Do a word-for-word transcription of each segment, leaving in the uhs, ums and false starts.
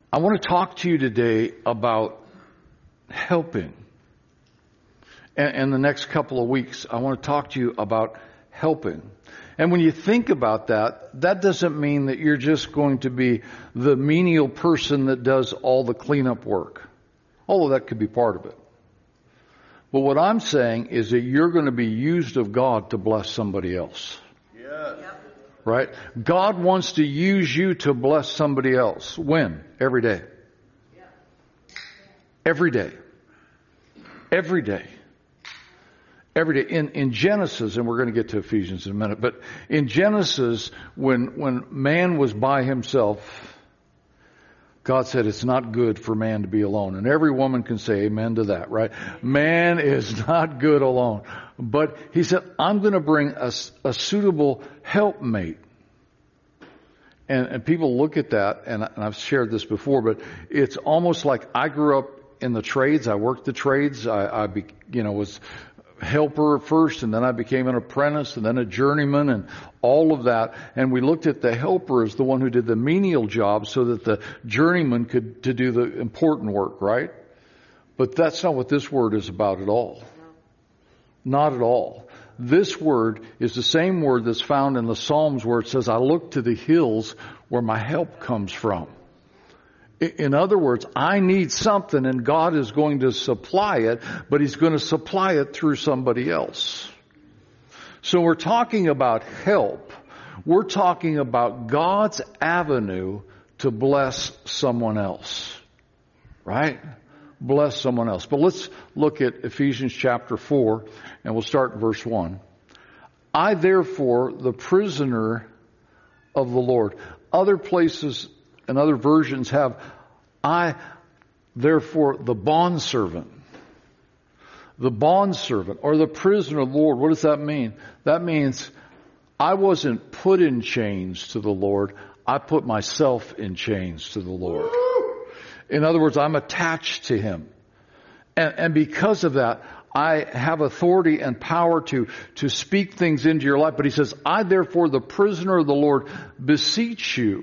I want to talk to you today about helping. And in the next couple of weeks, I want to talk to you about helping. And when you think about that, that doesn't mean that you're just going to be the menial person that does all the cleanup work. Although that could be part of it. But what I'm saying is that you're going to be used of God to bless somebody else. Yes. Right? God wants to use you to bless somebody else. When? Every day. Every day. Every day. Every day. In, in Genesis, and we're going to get to Ephesians in a minute, but in Genesis, when, when man was by himself, God said it's not good for man to be alone. And every woman can say amen to that, right? Man is not good alone. But he said, I'm going to bring a, a suitable helpmate. And, and people look at that, and, and I've shared this before, but it's almost like I grew up in the trades. I worked the trades. I, I be, you know, was helper first, and then I became an apprentice, and then a journeyman, and all of that. And we looked at the helper as the one who did the menial job so that the journeyman could to do the important work, right? But that's not what this word is about at all. Not at all. This word is the same word that's found in the Psalms where it says, I look to the hills where my help comes from. In other words, I need something and God is going to supply it, but He's going to supply it through somebody else. So we're talking about help. We're talking about God's avenue to bless someone else. Right? Bless someone else. But let's look at Ephesians chapter four, and we'll start in verse one. I therefore, the prisoner of the Lord. Other places and other versions have, I therefore, the bondservant. The bondservant, or the prisoner of the Lord. What does that mean? That means I wasn't put in chains to the Lord. I put myself in chains to the Lord. In other words, I'm attached to Him. And, and because of that, I have authority and power to, to speak things into your life. But He says, I therefore, the prisoner of the Lord, beseech you.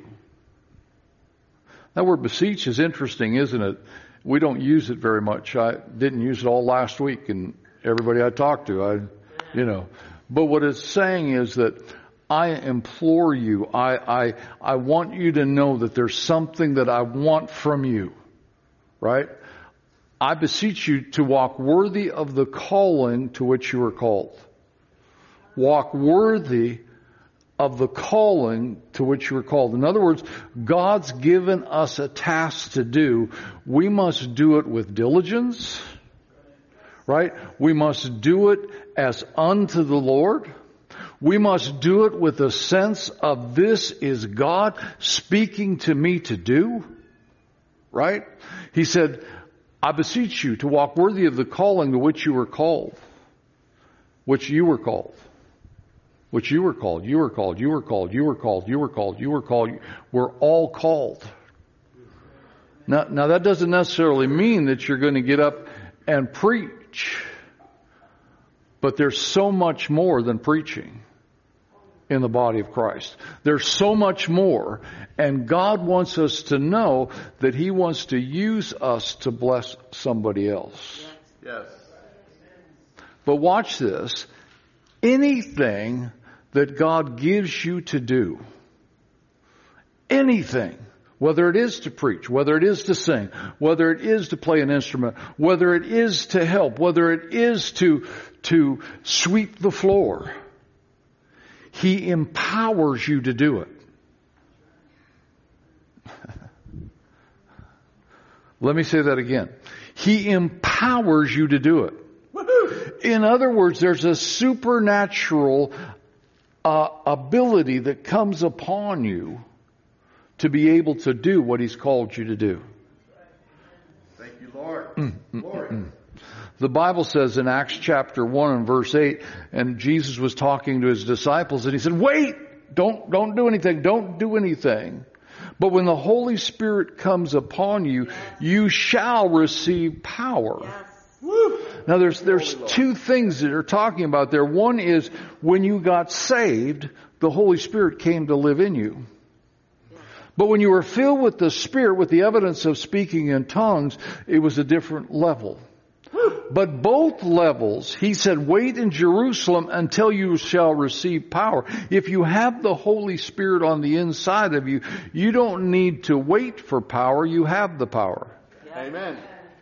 That word beseech is interesting, isn't it? We don't use it very much. I didn't use it all last week, and everybody I talked to, I, you know. But what it's saying is that I implore you, I, I, I want you to know that there's something that I want from you, right? I beseech you to walk worthy of the calling to which you are called. Walk worthy of the calling to which you are called. In other words, God's given us a task to do. We must do it with diligence, right? We must do it as unto the Lord. We must do it with a sense of this is God speaking to me to do, right? He said, I beseech you to walk worthy of the calling to which you were called, which you were called. Which you were called, you were called, you were called, you were called, you were called, you were called. We're all called. Now, now that doesn't necessarily mean that you're going to get up and preach. But there's so much more than preaching in the body of Christ. There's so much more. And God wants us to know that He wants to use us to bless somebody else. Yes. But watch this. Anything that God gives you to do, anything, whether it is to preach, whether it is to sing, whether it is to play an instrument, whether it is to help, whether it is to, to sweep the floor, He empowers you to do it. Let me say that again. He empowers you to do it. In other words, there's a supernatural uh, ability that comes upon you to be able to do what He's called you to do. Thank you, Lord. Mm, mm, Lord. mm, mm. The Bible says in Acts chapter one and verse eight, and Jesus was talking to His disciples, and He said, wait, don't, don't do anything, don't do anything. But when the Holy Spirit comes upon you, you shall receive power. Yes. Now there's there's two things that are talking about there. One is when you got saved, the Holy Spirit came to live in you. But when you were filled with the Spirit, with the evidence of speaking in tongues, it was a different level. But both levels, he said, wait in Jerusalem until you shall receive power. If you have the Holy Spirit on the inside of you, you don't need to wait for power. You have the power. Amen.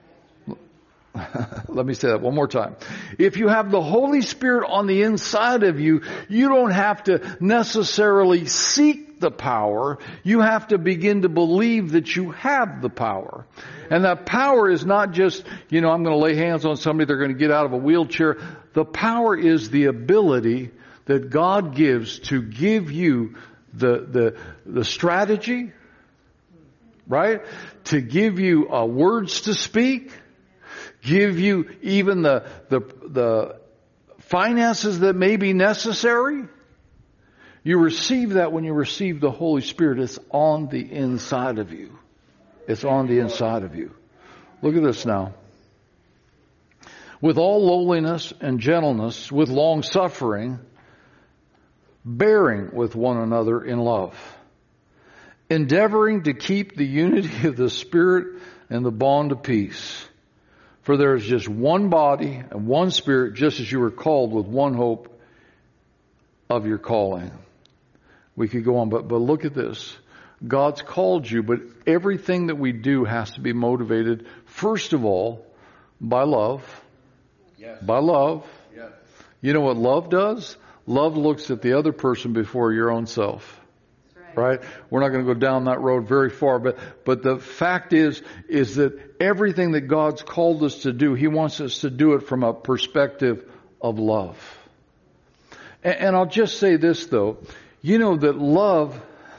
Let me say that one more time. If you have the Holy Spirit on the inside of you, you don't have to necessarily seek the power. You have to begin to believe that you have the power. And that power is not just, you know, I'm going to lay hands on somebody, they're going to get out of a wheelchair. The power is the ability that God gives to give you the, the, the strategy, right? To give you uh, words to speak. Give you even the, the, the finances that may be necessary. You receive that when you receive the Holy Spirit. It's on the inside of you. It's on the inside of you. Look at this now. With all lowliness and gentleness, with long suffering, bearing with one another in love, endeavoring to keep the unity of the Spirit and the bond of peace. For there is just one body and one Spirit, just as you were called with one hope of your calling. We could go on, but, but look at this. God's called you, but everything that we do has to be motivated, first of all, by love. Yes. By love. Yes. You know what love does? Love looks at the other person before your own self. Right? We're not going to go down that road very far, but, but the fact is, is that everything that God's called us to do, He wants us to do it from a perspective of love. And, and I'll just say this though, you know that love,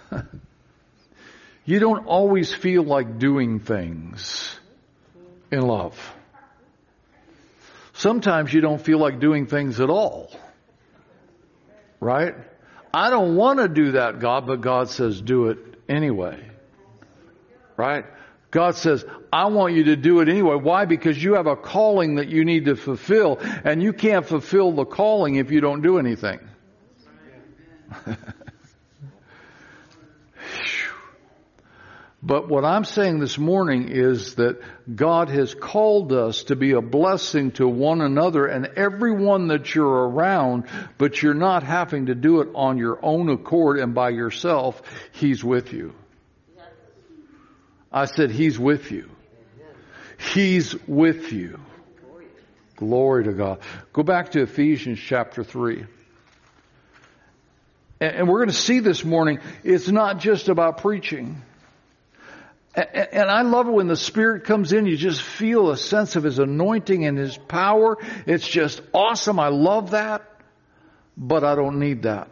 you don't always feel like doing things in love. Sometimes you don't feel like doing things at all. Right? I don't want to do that, God, but God says do it anyway. Right? God says, I want you to do it anyway. Why? Because you have a calling that you need to fulfill, and you can't fulfill the calling if you don't do anything. But what I'm saying this morning is that God has called us to be a blessing to one another and everyone that you're around, but you're not having to do it on your own accord and by yourself. He's with you. I said He's with you. He's with you. Glory to God. Go back to Ephesians chapter three. And we're going to see this morning, it's not just about preaching. And I love it when the Spirit comes in, you just feel a sense of His anointing and His power. It's just awesome. I love that. But I don't need that.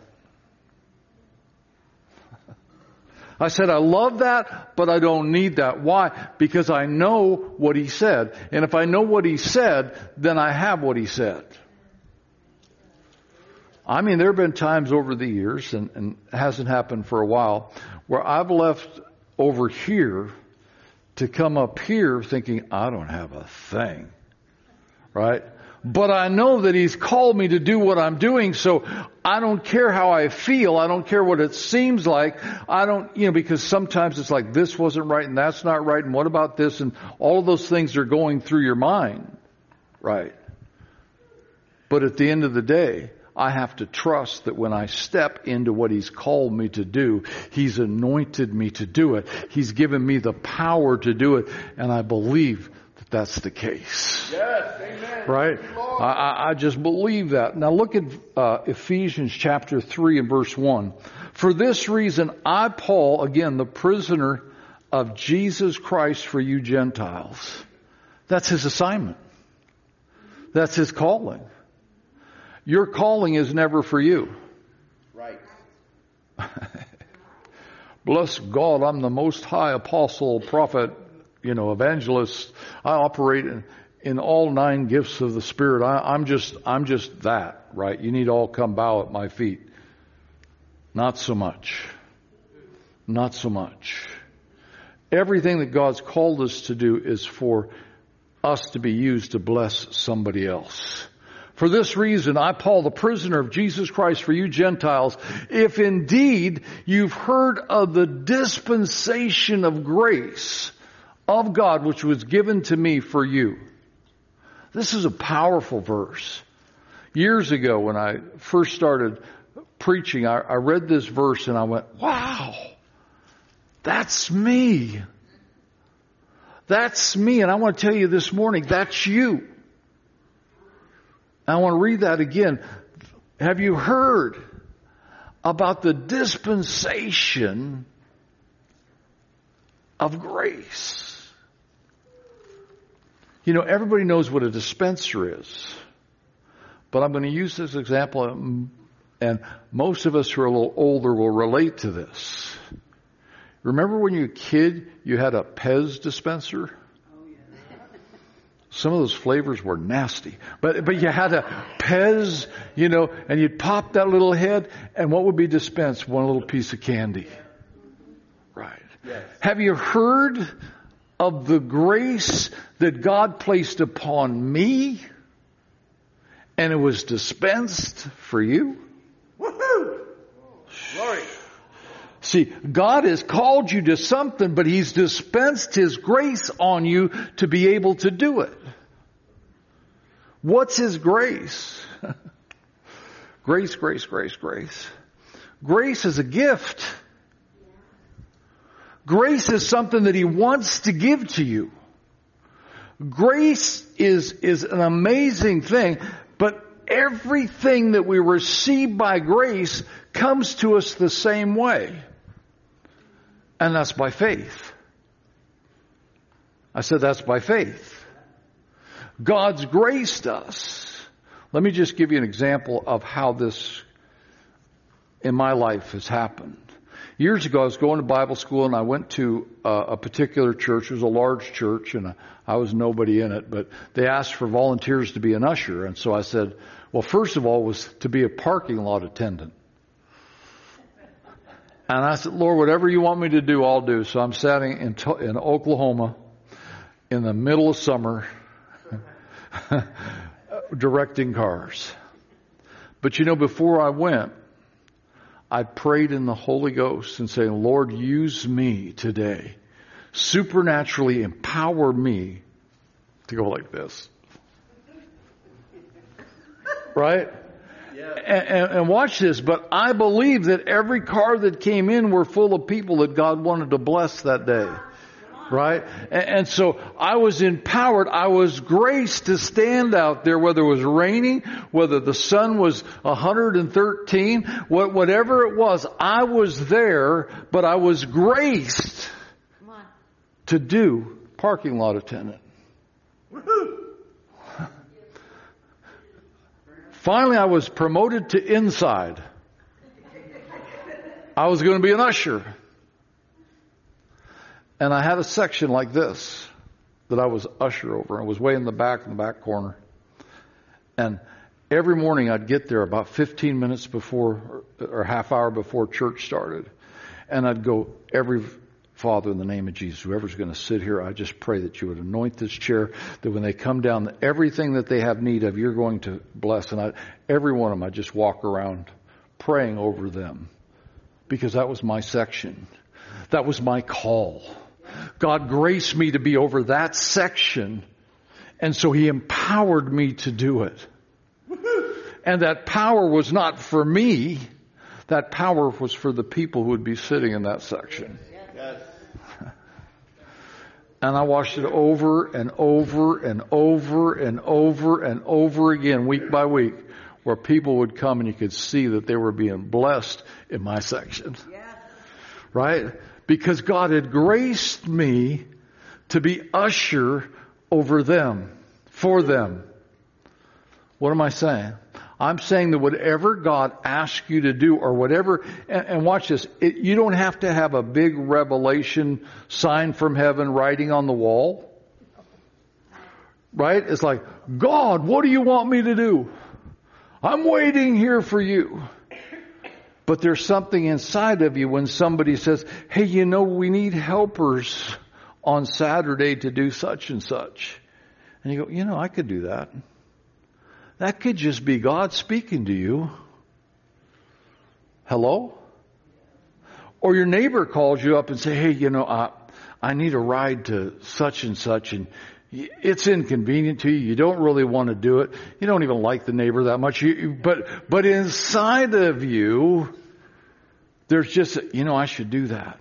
I said, I love that, but I don't need that. Why? Because I know what He said. And if I know what He said, then I have what He said. I mean, there have been times over the years, and, and it hasn't happened for a while, where I've left over here to come up here thinking, I don't have a thing. Right? But I know that He's called me to do what I'm doing, so I don't care how I feel. I don't care what it seems like. I don't, you know, because sometimes it's like this wasn't right and that's not right and what about this, and all of those things are going through your mind. Right? But at the end of the day, I have to trust that when I step into what He's called me to do, He's anointed me to do it. He's given me the power to do it, and I believe that that's the case. Yes, amen. Right? I, I just believe that. Now look at uh, Ephesians chapter three and verse one. For this reason, I, Paul, again, the prisoner of Jesus Christ for you Gentiles. That's His assignment. That's His calling. Your calling is never for you. Right. Bless God, I'm the most high apostle, prophet, you know, evangelist. I operate in, in all nine gifts of the Spirit. I, I'm just, I'm just that, right? You need to all come bow at my feet. Not so much. Not so much. Everything that God's called us to do is for us to be used to bless somebody else. For this reason, I, Paul, the prisoner of Jesus Christ for you Gentiles, if indeed you've heard of the dispensation of grace of God which was given to me for you. This is a powerful verse. Years ago when I first started preaching, I, I read this verse and I went, wow, that's me. That's me. And I want to tell you this morning, that's you. I want to read that again. Have you heard about the dispensation of grace? You know, everybody knows what a dispenser is. But I'm going to use this example, and most of us who are a little older will relate to this. Remember when you were a kid, you had a Pez dispenser? Some of those flavors were nasty. But but you had a Pez, you know, and you'd pop that little head, and what would be dispensed? One little piece of candy. Right. Yes. Have you heard of the grace that God placed upon me, and it was dispensed for you? Woohoo! Glory. See, God has called you to something, but He's dispensed His grace on you to be able to do it. What's His grace? Grace, grace, grace, grace. Grace is a gift. Grace is something that He wants to give to you. Grace is, is an amazing thing, but everything that we receive by grace comes to us the same way. And that's by faith. I said that's by faith. God's graced us. Let me just give you an example of how this in my life has happened. Years ago, I was going to Bible school, and I went to a, a particular church. It was a large church, and I was nobody in it, but they asked for volunteers to be an usher. And so I said, well, first of all, it was to be a parking lot attendant. And I said, Lord, whatever you want me to do, I'll do. So I'm sitting in, in Oklahoma in the middle of summer directing cars. But you know, before I went, I prayed in the Holy Ghost and saying, Lord, use me today. Supernaturally empower me to go like this. Right? And, and, and watch this, but I believe that every car that came in were full of people that God wanted to bless that day. Right? And, and so I was empowered. I was graced to stand out there, whether it was raining, whether the sun was one hundred thirteen, whatever it was, I was there, but I was graced to do parking lot attendant. Woohoo! Finally, I was promoted to inside. I was going to be an usher. And I had a section like this that I was usher over. I was way in the back, in the back corner. And every morning I'd get there about fifteen minutes before, or half hour before church started. And I'd go, every Father, in the name of Jesus, whoever's going to sit here, I just pray that you would anoint this chair, that when they come down, everything that they have need of, you're going to bless. And I, every one of them, I just walk around praying over them, because that was my section. That was my call. God graced me to be over that section, and so He empowered me to do it. And that power was not for me. That power was for the people who would be sitting in that section. Yes. And I watched it over and over and over and over and over again, week by week, where people would come and you could see that they were being blessed in my section. Yeah. Right? Because God had graced me to be usher over them, for them. What am I saying? I'm saying that whatever God asks you to do, or whatever, and, and watch this, it, you don't have to have a big revelation sign from heaven writing on the wall. Right? It's like, God, what do you want me to do? I'm waiting here for you. But there's something inside of you when somebody says, hey, you know, we need helpers on Saturday to do such and such. And you go, you know, I could do that. That could just be God speaking to you. Hello? Or your neighbor calls you up and say, hey, you know, uh, I need a ride to such and such, and it's inconvenient to you. You don't really want to do it. You don't even like the neighbor that much. You, but, but inside of you, there's just, you know, I should do that.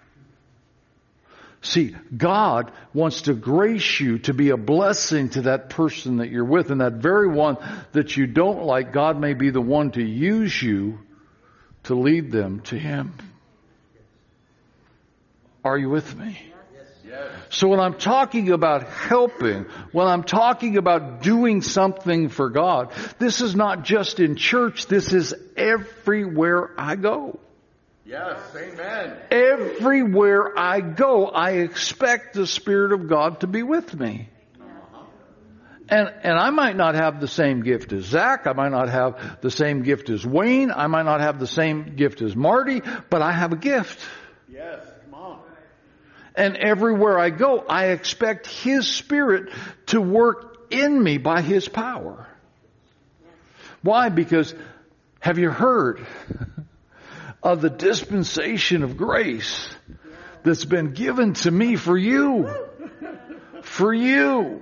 See, God wants to grace you to be a blessing to that person that you're with, and that very one that you don't like, God may be the one to use you to lead them to Him. Are you with me? Yes. So when I'm talking about helping, when I'm talking about doing something for God, this is not just in church, this is everywhere I go. Yes, amen. Everywhere I go, I expect the Spirit of God to be with me. And and I might not have the same gift as Zach. I might not have the same gift as Wayne. I might not have the same gift as Marty, but I have a gift. Yes, come on. And everywhere I go, I expect His Spirit to work in me by His power. Why? Because have you heard of the dispensation of grace that's been given to me for you? For you.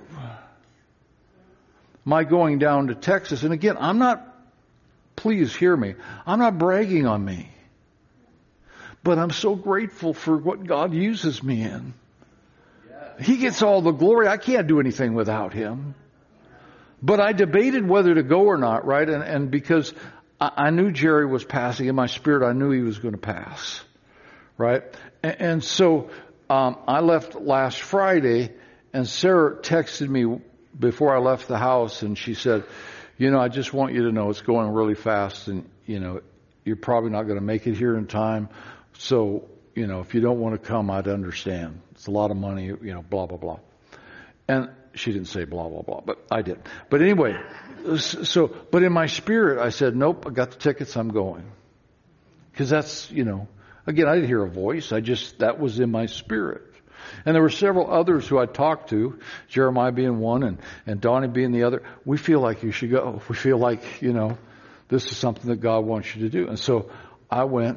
My going down to Texas, and again, I'm not, please hear me, I'm not bragging on me. But I'm so grateful for what God uses me in. He gets all the glory. I can't do anything without Him. But I debated whether to go or not, right? And, and because I, I knew Jerry was passing, in my spirit I knew he was going to pass, right? And, and so um, I left last Friday, and Sarah texted me before I left the house, and she said, you know, I just want you to know it's going really fast, and, you know, you're probably not going to make it here in time. So, you know, if you don't want to come, I'd understand. It's a lot of money, you know, blah, blah, blah. And she didn't say blah, blah, blah, but I did. But anyway, so, but in my spirit, I said, nope, I got the tickets, I'm going. Because that's, you know, again, I didn't hear a voice. I just, that was in my spirit. And there were several others who I talked to, Jeremiah being one and, and Donnie being the other. We feel like you should go. We feel like, you know, this is something that God wants you to do. And so I went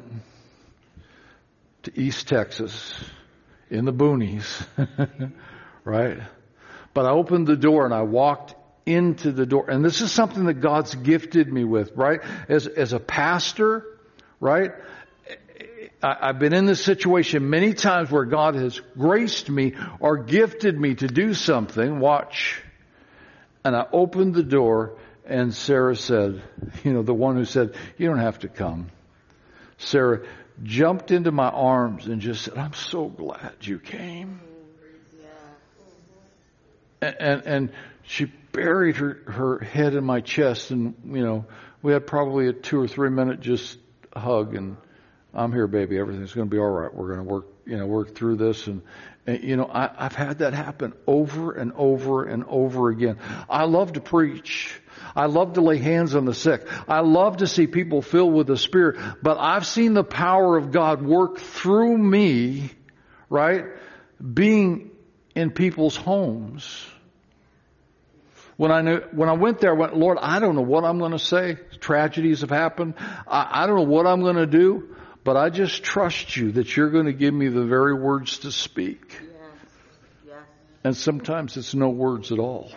to East Texas in the boonies, right? But I opened the door and I walked into the door. And this is something that God's gifted me with, right? As, as a pastor, right? I've been in this situation many times where God has graced me or gifted me to do something. Watch. And I opened the door and Sarah said, you know, the one who said, you don't have to come. Sarah jumped into my arms and just said, I'm so glad you came. And, and, and she buried her, her head in my chest, and, you know, we had probably a two or three minute just hug, and I'm here, baby. Everything's going to be all right. We're going to work, you know, work through this. And, and you know, I, I've had that happen over and over and over again. I love to preach. I love to lay hands on the sick. I love to see people filled with the Spirit. But I've seen the power of God work through me, right? Being in people's homes. When I knew, when I went there, I went, Lord, I don't know what I'm going to say. Tragedies have happened. I, I don't know what I'm going to do. But I just trust you that you're going to give me the very words to speak. Yes. Yes. And sometimes it's no words at all.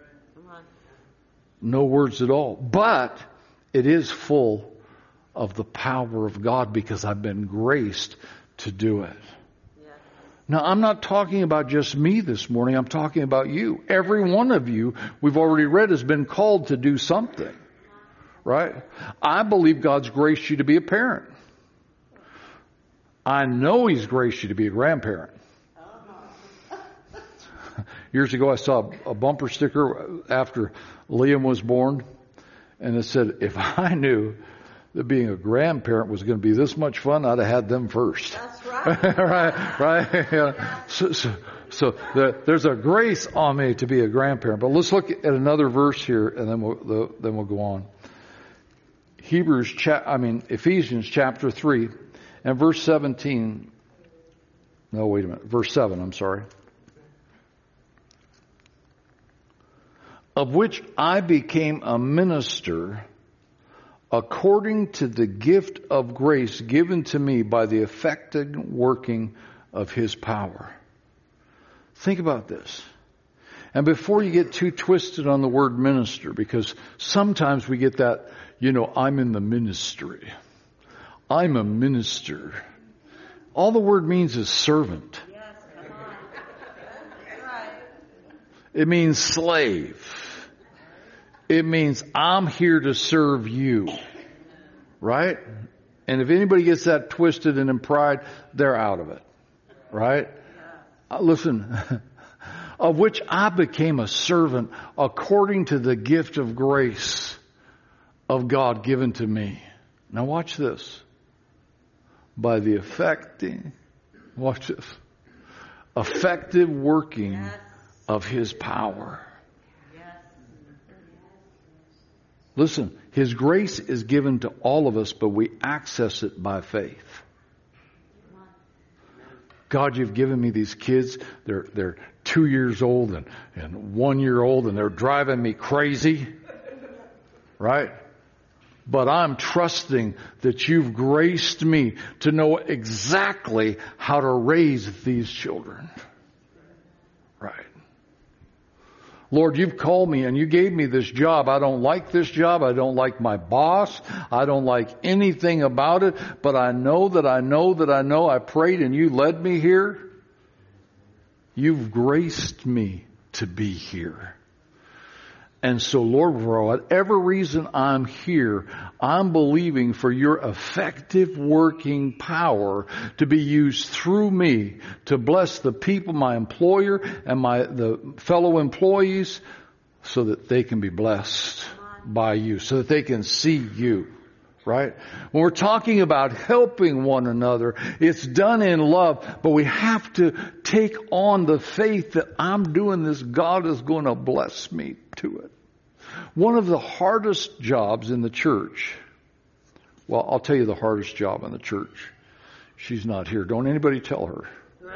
No words at all. But it is full of the power of God because I've been graced to do it. Yes. Now, I'm not talking about just me this morning. I'm talking about you. Every one of you, we've already read, has been called to do something. Right? I believe God's graced you to be a parent. I know He's graced you to be a grandparent. Years ago, I saw a bumper sticker after Liam was born, and it said, if I knew that being a grandparent was going to be this much fun, I'd have had them first. That's right. right, right. Yeah. So, so, so the, there's a grace on me to be a grandparent. But let's look at another verse here, and then we'll, the, then we'll go on. Hebrews, cha- I mean Ephesians chapter three. And verse seventeen, no, wait a minute, verse seven, I'm sorry. of which I became a minister according to the gift of grace given to me by the effective working of His power. Think about this. And before you get too twisted on the word minister, because sometimes we get that, you know, I'm in the ministry. I'm a minister. All the word means is servant. Yes, come on. That's right. It means slave. It means I'm here to serve you. Right? And if anybody gets that twisted and in pride, they're out of it. Right? Uh, listen, of which I became a servant according to the gift of grace of God given to me. Now watch this. By the effecting, watch this, effective working Yes. of His power. Yes. Listen, His grace is given to all of us, but we access it by faith. God, you've given me these kids. They're they're two years old and, and one year old, and they're driving me crazy. Right? But I'm trusting that you've graced me to know exactly how to raise these children. Right. Lord, you've called me and you gave me this job. I don't like this job. I don't like my boss. I don't like anything about it. But I know that I know that I know I prayed and you led me here. You've graced me to be here. And so, Lord, for whatever reason I'm here, I'm believing for your effective working power to be used through me to bless the people, my employer and my the fellow employees, so that they can be blessed by you, so that they can see you. Right? When we're talking about helping one another, it's done in love, but we have to take on the faith that I'm doing this, God is going to bless me to it. One of the hardest jobs in the church, well, I'll tell you the hardest job in the church. She's not here. Don't anybody tell her.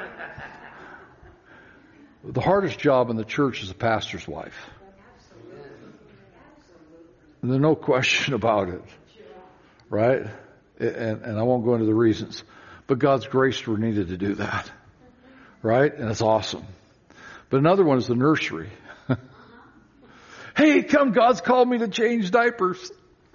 The hardest job in the church is a pastor's wife. And there's no question about it. Right? And, and I won't go into the reasons. But God's grace were needed to do that. Right? And it's awesome. But another one is the nursery. Hey, come, God's called me to change diapers.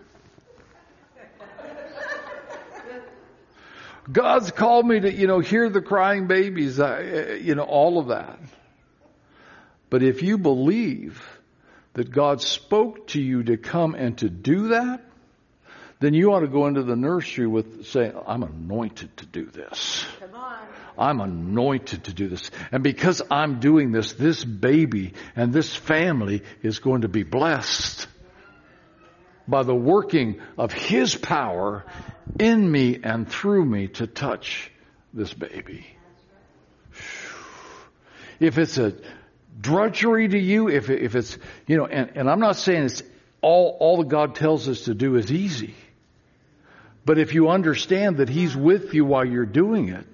God's called me to, you know, hear the crying babies, uh, you know, all of that. But if you believe that God spoke to you to come and to do that, then you ought to go into the nursery with saying, I'm anointed to do this. Come on. I'm anointed to do this. And because I'm doing this, this baby and this family is going to be blessed by the working of His power in me and through me to touch this baby. If it's a drudgery to you, if if it's, you know, and, and I'm not saying it's all, all that God tells us to do is easy. But if you understand that He's with you while you're doing it,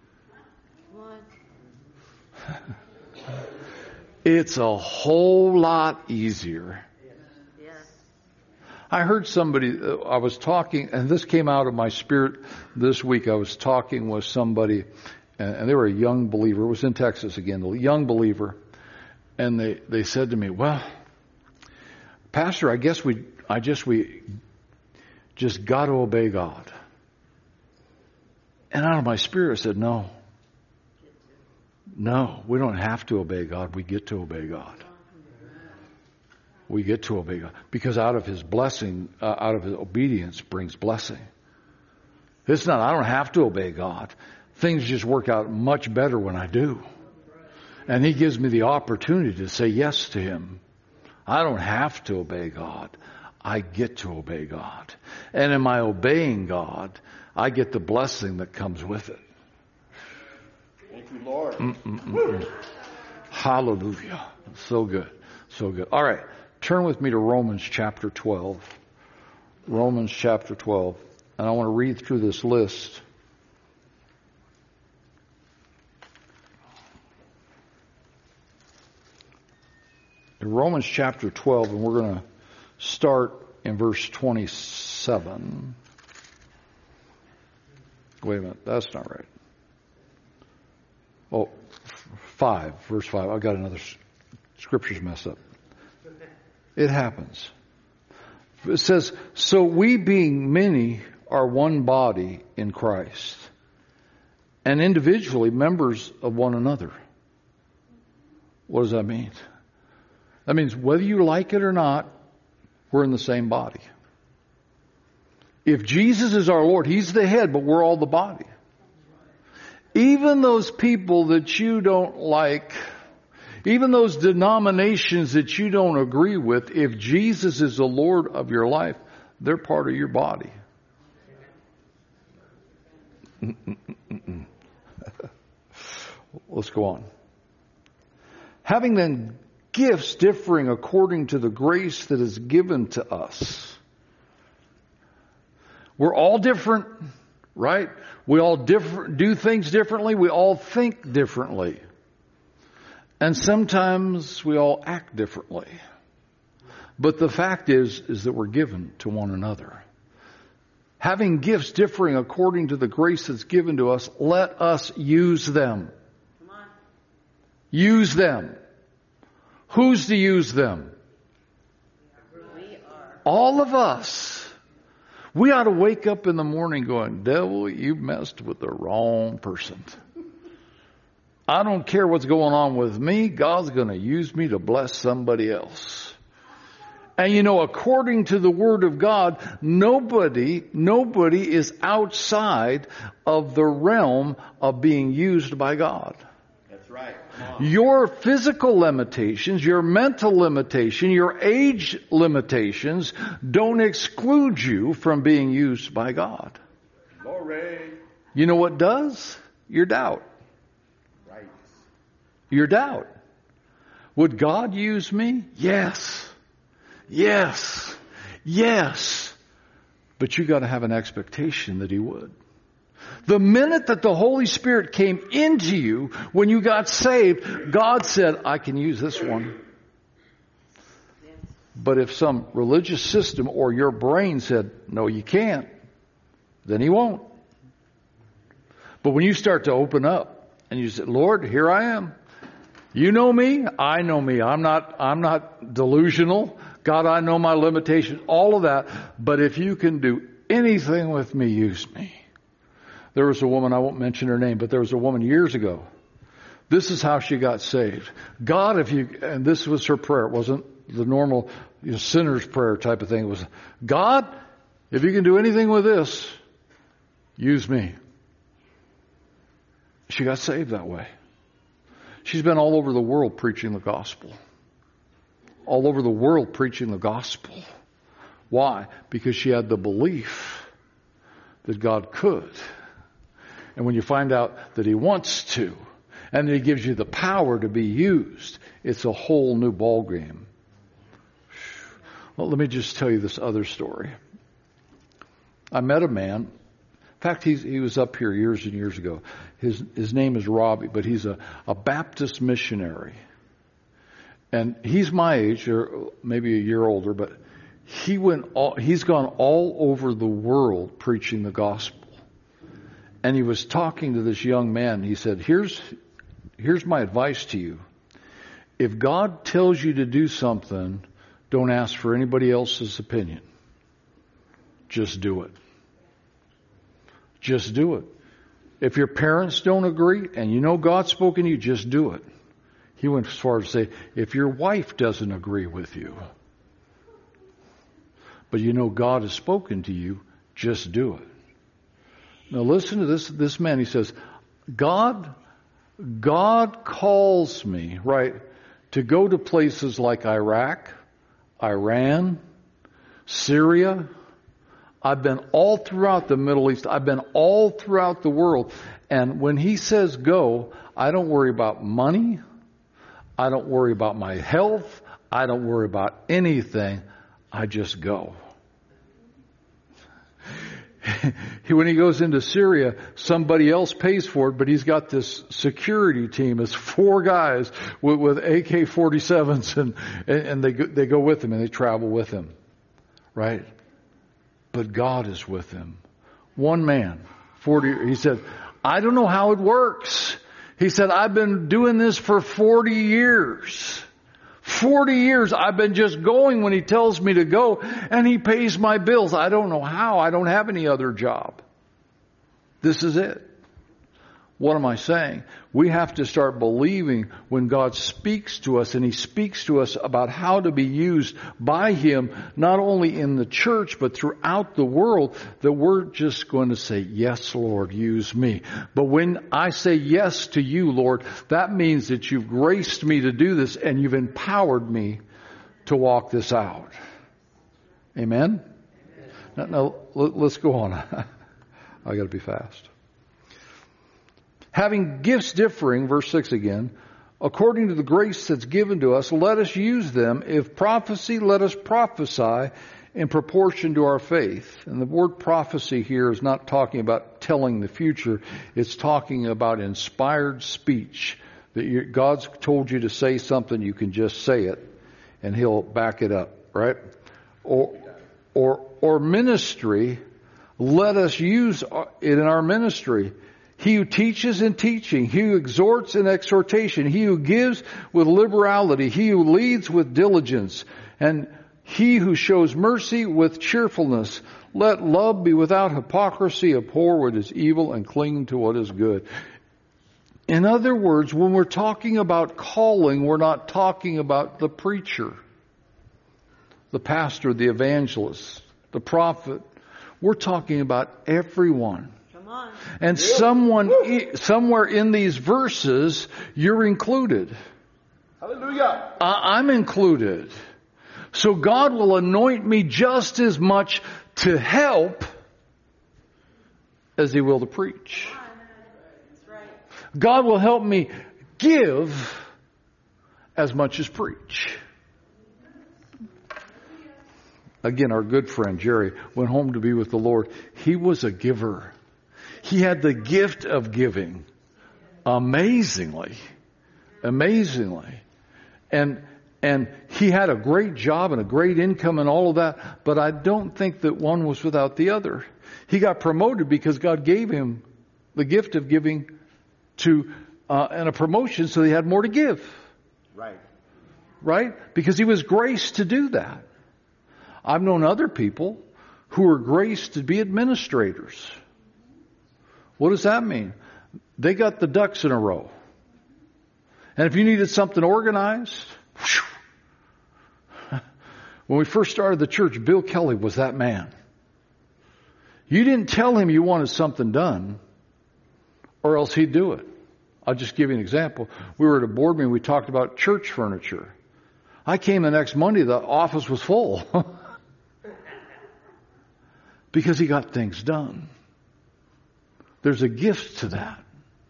it's a whole lot easier. Yes. I heard somebody, uh, I was talking, and this came out of my spirit this week. I was talking with somebody, and, and they were a young believer. It was in Texas again, a young believer. And they, they said to me, well, Pastor, I guess we, I just, we just got to obey God. And out of my spirit I said, no. No, we don't have to obey God. We get to obey God. We get to obey God. Because out of His blessing, uh, out of His obedience brings blessing. It's not, I don't have to obey God. Things just work out much better when I do. And He gives me the opportunity to say yes to Him. I don't have to obey God. I get to obey God. And in my obeying God, I get the blessing that comes with it. Thank you, Lord. Mm-mm-mm. Hallelujah. So good. So good. All right. Turn with me to Romans chapter twelve. Romans chapter twelve. And I want to read through this list. Romans chapter twelve, and we're going to start in verse twenty-seven. Wait a minute, that's not right. Oh, five, verse five. I've got another scripture's mess up. It happens. It says, so we being many are one body in Christ, and individually members of one another. What does that mean? That means whether you like it or not, we're in the same body. If Jesus is our Lord, He's the head, but we're all the body. Even those people that you don't like, even those denominations that you don't agree with, if Jesus is the Lord of your life, they're part of your body. Let's go on. Having then gifts differing according to the grace that is given to us. We're all different, right? We all differ, do things differently. We all think differently. And sometimes we all act differently. But the fact is, is that we're given to one another. Having gifts differing according to the grace that's given to us, let us use them. Come on. Use them. Who's to use them? We are. All of us. We ought to wake up in the morning going, devil, you messed with the wrong person. I don't care what's going on with me. God's going to use me to bless somebody else. And you know, according to the Word of God, nobody, nobody is outside of the realm of being used by God. That's right. Your physical limitations, your mental limitation, your age limitations don't exclude you from being used by God. Glory. You know what does? Your doubt. Right. Your doubt. Would God use me? Yes. Yes. Yes. But you got to have an expectation that He would. The minute that the Holy Spirit came into you, when you got saved, God said, I can use this one. But if some religious system or your brain said, no, you can't, then He won't. But when you start to open up and you say, Lord, here I am. You know me. I know me. I'm not, I'm not delusional. God, I know my limitations, all of that. But if you can do anything with me, use me. There was a woman, I won't mention her name, but there was a woman years ago. This is how she got saved. God, if you, and this was her prayer. It wasn't the normal you know, sinner's prayer type of thing. It was, God, if you can do anything with this, use me. She got saved that way. She's been all over the world preaching the gospel. All over the world preaching the gospel. Why? Because she had the belief that God could. And when you find out that He wants to, and that He gives you the power to be used, it's a whole new ballgame. Well, let me just tell you this other story. I met a man. In fact, he's, he was up here years and years ago. His his name is Robbie, but he's a, a Baptist missionary. And he's my age, or maybe a year older, but he went all, he's gone all over the world preaching the gospel. And he was talking to this young man. He said, here's, here's my advice to you. If God tells you to do something, don't ask for anybody else's opinion. Just do it. Just do it. If your parents don't agree and you know God's spoken to you, just do it. He went as far as to say, if your wife doesn't agree with you, but you know God has spoken to you, just do it. Now listen to this, this man. He says, God, God calls me, right, to go to places like Iraq, Iran, Syria. I've been all throughout the Middle East. I've been all throughout the world. And when He says go, I don't worry about money. I don't worry about my health. I don't worry about anything. I just go. he, when he goes into Syria, somebody else pays for it, but he's got this security team. It's four guys with, with A K forty-sevens, and, and they, they go with him and they travel with him. Right? But God is with him. One man, forty, he said, I don't know how it works. He said, I've been doing this for forty years. forty years I've been just going when he tells me to go, and he pays my bills. I don't know how. I don't have any other job. This is it. What am I saying? We have to start believing when God speaks to us, and He speaks to us about how to be used by Him, not only in the church, but throughout the world, that we're just going to say, yes, Lord, use me. But when I say yes to you, Lord, that means that you've graced me to do this, and you've empowered me to walk this out. Amen? Now, now let's go on. I got to be fast. Having gifts differing, verse six again, according to the grace that's given to us, let us use them. If prophecy, let us prophesy in proportion to our faith. And the word prophecy here is not talking about telling the future. It's talking about inspired speech. That you, God's told you to say something, you can just say it, and He'll back it up, right? Or, or, or ministry, let us use it in our ministry. He who teaches in teaching, he who exhorts in exhortation, he who gives with liberality, he who leads with diligence, and he who shows mercy with cheerfulness. Let love be without hypocrisy, abhor what is evil, and cling to what is good. In other words, when we're talking about calling, we're not talking about the preacher, the pastor, the evangelist, the prophet. We're talking about everyone. And someone, somewhere in these verses, you're included. Hallelujah. I'm included. So God will anoint me just as much to help as He will to preach. God will help me give as much as preach. Again, our good friend Jerry went home to be with the Lord. He was a giver. He had the gift of giving. Amazingly. Amazingly. And and he had a great job and a great income and all of that, but I don't think that one was without the other. He got promoted because God gave him the gift of giving to uh, and a promotion, so he had more to give. Right. Right? Because he was graced to do that. I've known other people who were graced to be administrators. What does that mean? They got the ducks in a row. And if you needed something organized, whew, when we first started the church, Bill Kelly was that man. You didn't tell him you wanted something done, or else he'd do it. I'll just give you an example. We were at a board meeting, we talked about church furniture. I came the next Monday, the office was full. Because he got things done. There's a gift to that.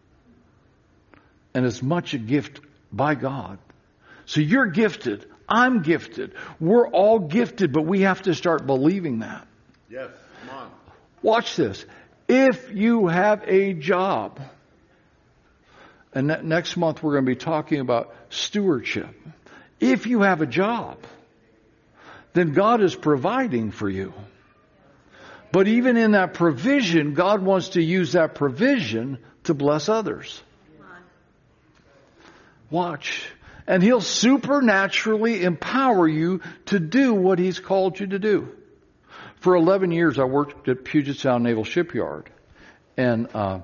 And it's much a gift by God. So you're gifted. I'm gifted. We're all gifted, but we have to start believing that. Yes, come on. Watch this. If you have a job, and ne- next month we're going to be talking about stewardship. If you have a job, then God is providing for you. But even in that provision, God wants to use that provision to bless others. Watch. And He'll supernaturally empower you to do what He's called you to do. For eleven years, I worked at Puget Sound Naval Shipyard. And uh,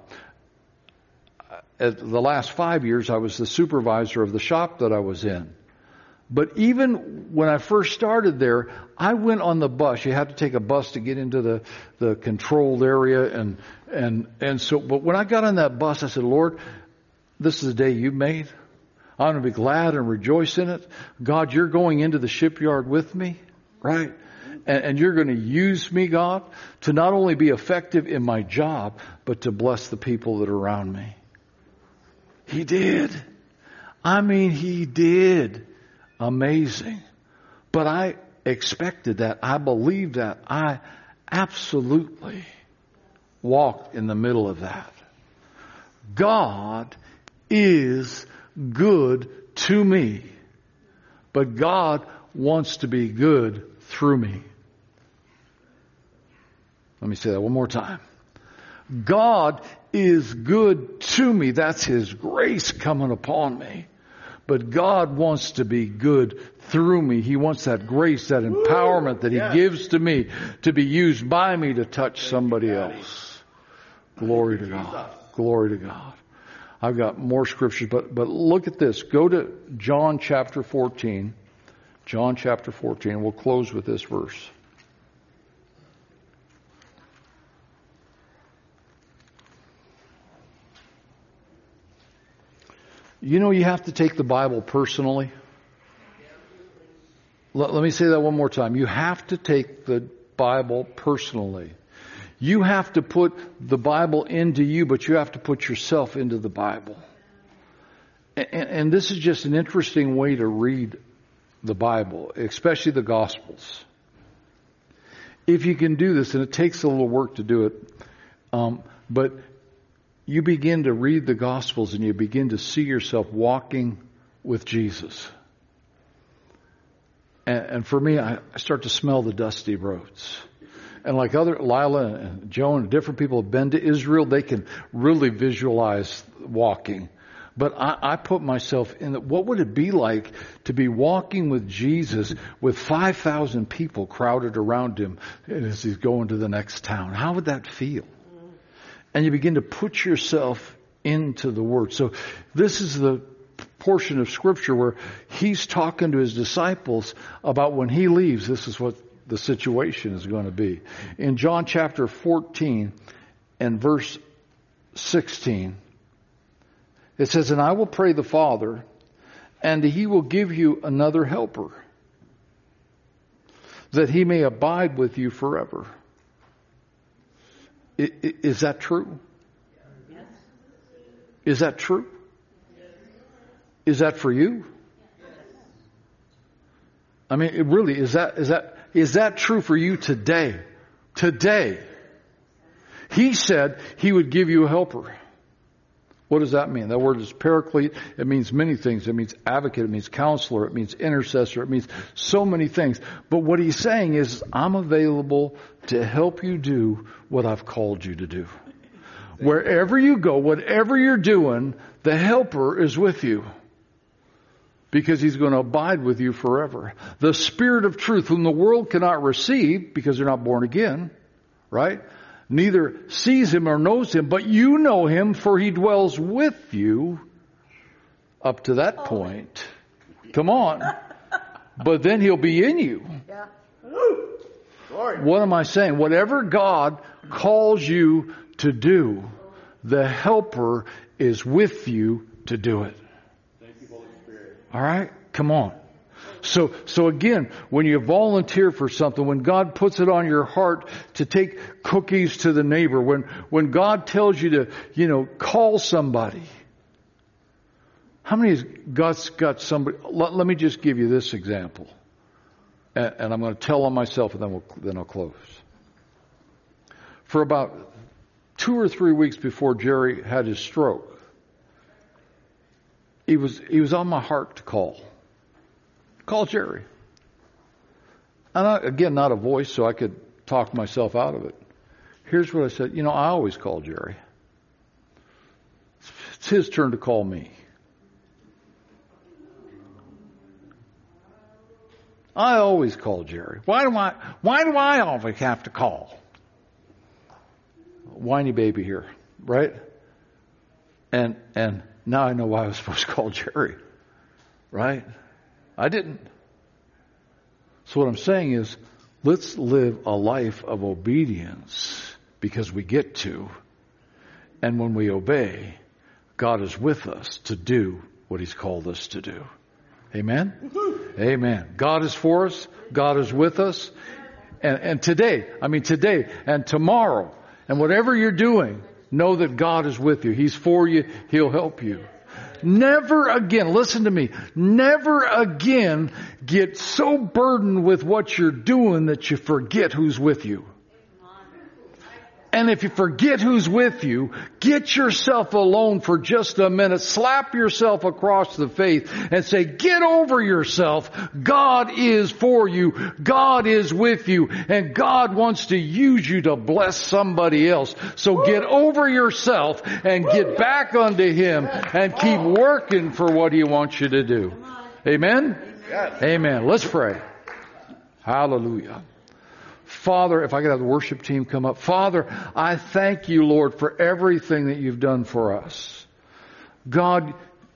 at the last five years, I was the supervisor of the shop that I was in. But even when I first started there, I went on the bus. You had to take a bus to get into the, the controlled area. And, and, and so, but when I got on that bus, I said, Lord, this is the day you made. I'm going to be glad and rejoice in it. God, you're going into the shipyard with me, right? And, and you're going to use me, God, to not only be effective in my job, but to bless the people that are around me. He did. I mean, He did. Amazing. But I expected that. I believed that. I absolutely walk in the middle of that. God is good to me, but God wants to be good through me. Let me say that one more time. God is good to me. That's His grace coming upon me. But God wants to be good through me. He wants that grace, that empowerment that He Yes. gives to me to be used by me to touch somebody else. Glory to God. Glory to God. I've got more scriptures, but, but look at this. Go to John chapter fourteen. John chapter fourteen. We'll close with this verse. You know, you have to take the Bible personally. Let, let me say that one more time. You have to take the Bible personally. You have to put the Bible into you, but you have to put yourself into the Bible. And, and this is just an interesting way to read the Bible, especially the Gospels. If you can do this, and it takes a little work to do it, um, but you begin to read the Gospels and you begin to see yourself walking with Jesus. And, and for me, I, I start to smell the dusty roads. And like other, Lila and Joan and different people have been to Israel, they can really visualize walking. But I, I put myself in, the, what would it be like to be walking with Jesus with five thousand people crowded around Him as He's going to the next town? How would that feel? And you begin to put yourself into the Word. So this is the portion of Scripture where He's talking to His disciples about when He leaves, this is what the situation is going to be. In John chapter fourteen and verse sixteen, it says, "And I will pray the Father, and He will give you another helper, that He may abide with you forever." Is that true? Yes. Is that true? Is that for you? I mean, it really, is that, is that, is that true for you today? Today. He said He would give you a helper. What does that mean? That word is paraclete. It means many things. It means advocate. It means counselor. It means intercessor. It means so many things. But what He's saying is, I'm available to help you do what I've called you to do. Wherever you go, whatever you're doing, the helper is with you. Because He's going to abide with you forever. The Spirit of truth, whom the world cannot receive because they're not born again, right? Neither sees Him or knows Him, but you know Him, for He dwells with you up to that point. Come on. But then He'll be in you. Yeah. What am I saying? Whatever God calls you to do, the helper is with you to do it. Thank you, Holy Spirit. All right? Come on. So, so again, when you volunteer for something, when God puts it on your heart to take cookies to the neighbor, when, when God tells you to, you know, call somebody. How many has God's got somebody? Let, let me just give you this example. And, and I'm going to tell on myself and then we'll, then I'll close. For about two or three weeks before Jerry had his stroke, he was, he was on my heart to call. Call Jerry. And I, again, not a voice, so I could talk myself out of it. Here's what I said. You know, I always call Jerry. It's his turn to call me. I always call Jerry. Why do I, why do I always have to call? Whiny baby here, right? And, and now I know why I was supposed to call Jerry, right? I didn't. So what I'm saying is, let's live a life of obedience because we get to. And when we obey, God is with us to do what He's called us to do. Amen? Amen. God is for us. God is with us. And, and today, I mean today and tomorrow, and whatever you're doing, know that God is with you. He's for you. He'll help you. Never again, listen to me, never again get so burdened with what you're doing that you forget who's with you. And if you forget who's with you, get yourself alone for just a minute. Slap yourself across the face and say, get over yourself. God is for you. God is with you. And God wants to use you to bless somebody else. So get over yourself and get back unto Him and keep working for what He wants you to do. Amen? Amen. Let's pray. Hallelujah. Father, if I could have the worship team come up. Father, I thank you, Lord, for everything that you've done for us. God,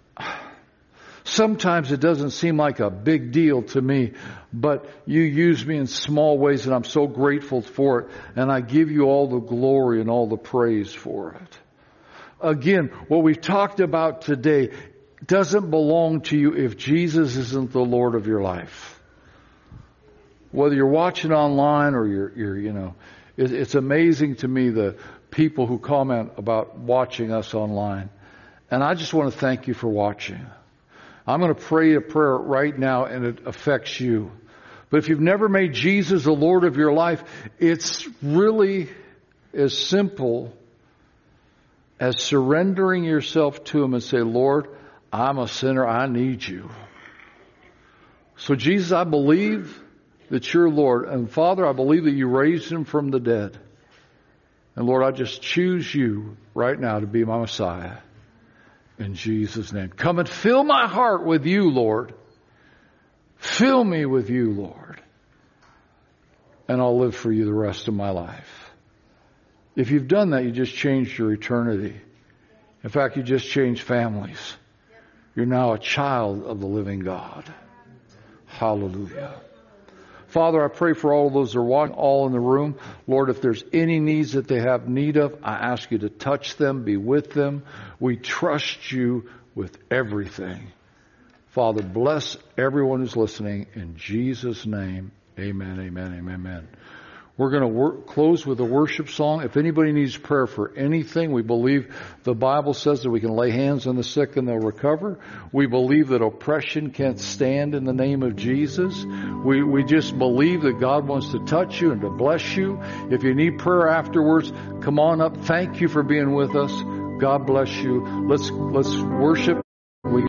sometimes it doesn't seem like a big deal to me, but you use me in small ways, and I'm so grateful for it. And I give you all the glory and all the praise for it. Again, what we've talked about today doesn't belong to you if Jesus isn't the Lord of your life. Whether you're watching online or you're, you're you know, it, it's amazing to me the people who comment about watching us online. And I just want to thank you for watching. I'm going to pray a prayer right now, and it affects you. But if you've never made Jesus the Lord of your life, it's really as simple as surrendering yourself to Him and say, Lord, I'm a sinner. I need you. So Jesus, I believe that you're Lord. And Father, I believe that you raised Him from the dead. And Lord, I just choose you right now to be my Messiah. In Jesus' name. Come and fill my heart with you, Lord. Fill me with you, Lord. And I'll live for you the rest of my life. If you've done that, you just changed your eternity. In fact, you just changed families. You're now a child of the living God. Hallelujah. Father, I pray for all of those that are watching, all in the room. Lord, if there's any needs that they have need of, I ask you to touch them, be with them. We trust you with everything. Father, bless everyone who's listening. In Jesus' name, amen, amen, amen, amen. We're going to work, close with a worship song. If anybody needs prayer for anything, we believe the Bible says that we can lay hands on the sick and they'll recover. We believe that oppression can't stand in the name of Jesus. We, we just believe that God wants to touch you and to bless you. If you need prayer afterwards, come on up. Thank you for being with us. God bless you. Let's, let's worship.